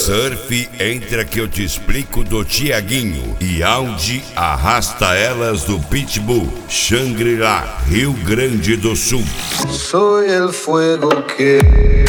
Surf, entra que eu te explico do Tiaguinho. E Audi, arrasta elas do Pitbull. Shangri-La, Rio Grande do Sul. Soy el fuego que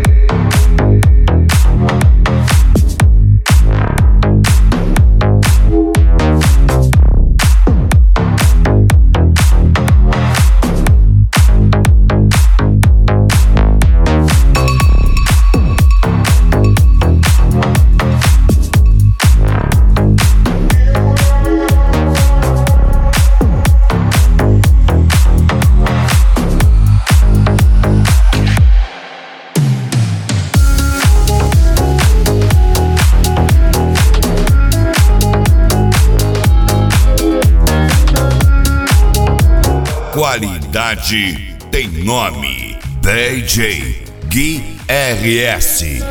qualidade tem nome. DJ Gui RS.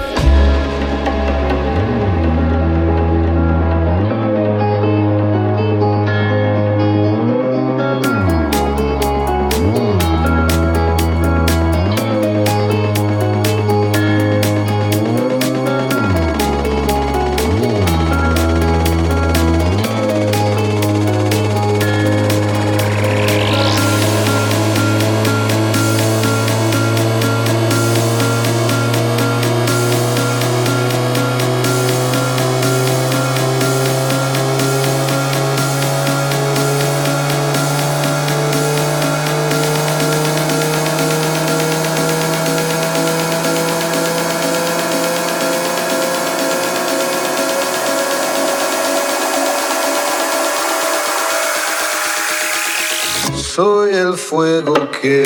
Soy el fuego que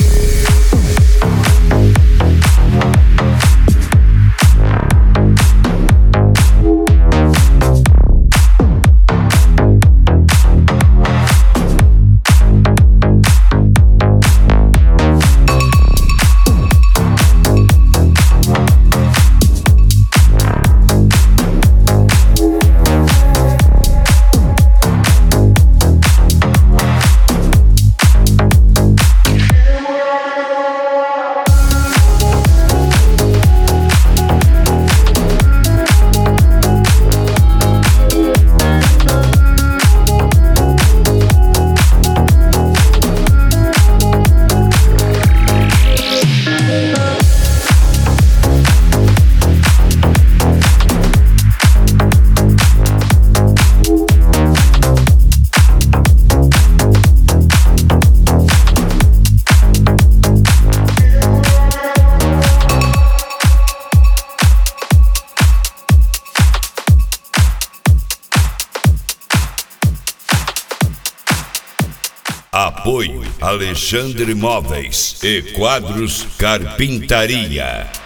Apoio Alexandre Móveis e Quadros Carpintaria.